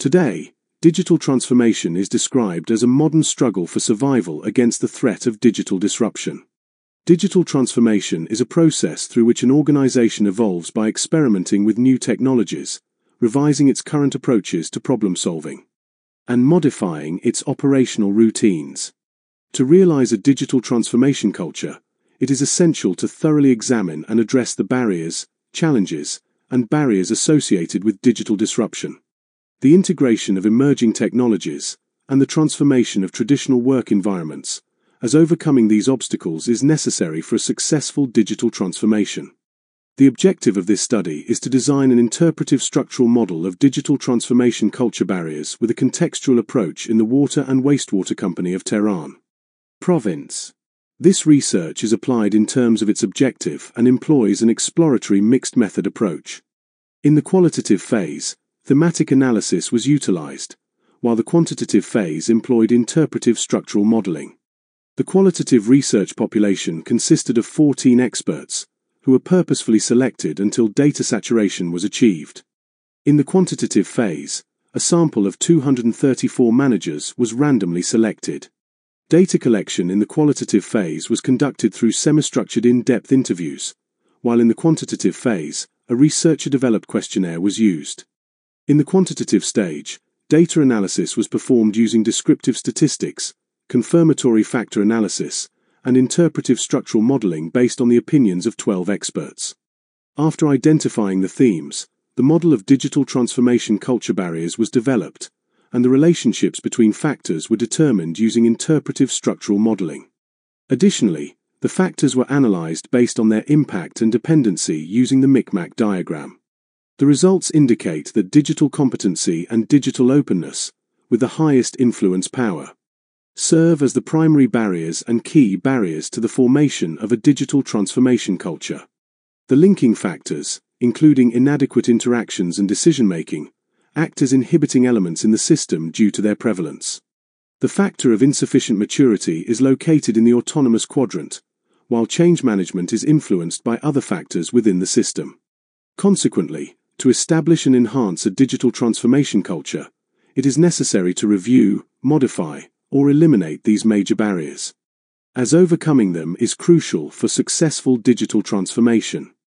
Today, digital transformation is described as a modern struggle for survival against the threat of digital disruption. Digital transformation is a process through which an organization evolves by experimenting with new technologies, revising its current approaches to problem solving, and modifying its operational routines. To realize a digital transformation culture, it is essential to thoroughly examine and address the barriers, challenges, and barriers associated with digital disruption. The integration of emerging technologies and the transformation of traditional work environments, as overcoming these obstacles is necessary for a successful digital transformation. The objective of this study is to design an interpretive structural model of digital transformation culture barriers with a contextual approach in the Water and Wastewater Company of Tehran Province. This research is applied in terms of its objective and employs an exploratory mixed method approach. In the qualitative phase, thematic analysis was utilized, while the quantitative phase employed interpretive structural modeling. The qualitative research population consisted of 14 experts, who were purposefully selected until data saturation was achieved. In the quantitative phase, a sample of 234 managers was randomly selected. Data collection in the qualitative phase was conducted through semi-structured in-depth interviews, while in the quantitative phase, a researcher-developed questionnaire was used. In the quantitative stage, data analysis was performed using descriptive statistics, confirmatory factor analysis, and interpretive structural modeling based on the opinions of 12 experts. After identifying the themes, the model of digital transformation culture barriers was developed, and the relationships between factors were determined using interpretive structural modeling. Additionally, the factors were analyzed based on their impact and dependency using the Micmac diagram. The results indicate that digital competency and digital openness, with the highest influence power, serve as the primary barriers and key barriers to the formation of a digital transformation culture. The linking factors, including inadequate interactions and decision-making, act as inhibiting elements in the system due to their prevalence. The factor of insufficient maturity is located in the autonomous quadrant, while change management is influenced by other factors within the system. Consequently, to establish and enhance a digital transformation culture, it is necessary to review, modify, or eliminate these major barriers, as overcoming them is crucial for successful digital transformation.